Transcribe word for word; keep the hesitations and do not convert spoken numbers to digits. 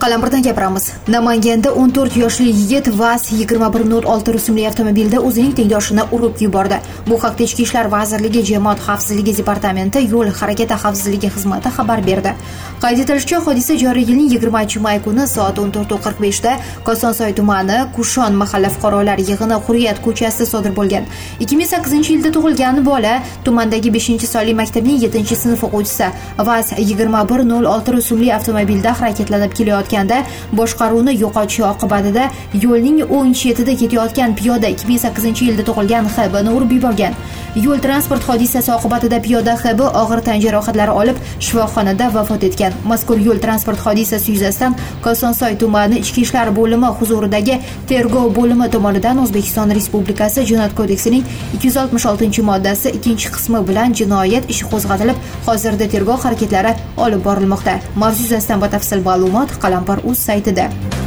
Qalampirdan gapiramiz. Namanganda o'n to'rt yoshli yigit VAZ yigirma bir nol olti rusumli avtomobilda o'zining tengdoshini urib yubordi. Bu haqda Ichki ishlar vazirligi Jamoat xavfsizligi departamenti yo'l harakati xavfsizligi xizmati xabar berdi. Qayd etilishicha, hodisa joriy yilning yigirmanchi may kuni soat o'n to'rt qirq besh da Kosonsoy tumani Kushon mahalla fuqarolar yig'ini Hurriyat ko'chasida sodir bo'lgan. ikki ming sakkizinchi yilda tug'ilgan bola tumandagi beshinchi sonli maktabning yettinchi sinf o'quvchisi VAZ yigirma bir nol olti rusumli avtomobilda harakatlanib kelayotganda boshqaruvni yo'qotishi oqibatida yo'lning o'ng chetida ketayotgan piyoda ikki ming sakkizinchi yilda tug'ilgan X B ni urib yuborgan. Yo'l transport hodisasi oqibatida piyoda X B og'ir tan jarohatlari olib shifoxonada vafot etgan. Mazkur yo'l transport hodisasi yuzasidan Kosonsoy tumani Ichki ishlar bo'limi huzuridagi tergov bo'limi tomonidan O'zbekiston Respublikasi Jinoyat kodeksining ikki yuz oltmish oltinchi moddasi ikkinchi qismi bilan jinoyat ishi qo'zg'atilib, hozirda tergov harakatlari olib borilmoqda. Mavzu yuzasidan batafsil ma'lumot Qalampir.uz saytida.